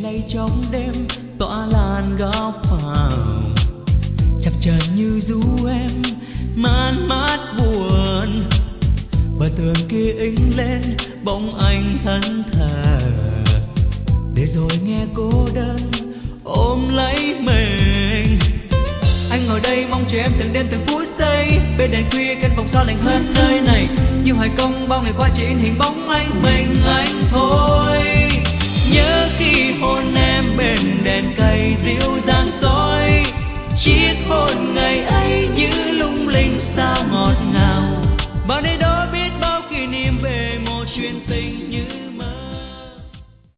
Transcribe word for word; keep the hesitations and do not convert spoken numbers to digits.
lay trong đêm tỏa lan góc phòng chập chờn như ru em man mát buồn bờ tường kia ánh lên bóng anh thẫn thờ để rồi nghe cô đơn ôm lấy mình. Anh ngồi đây mong chờ em từng đêm từng phút giây bên đèn khuya căn phòng sao lạnh hơn nơi này như hoài công bao ngày qua chỉ in hình bóng anh mình anh thôi. Nhớ khi hôn em bên đèn cay dịu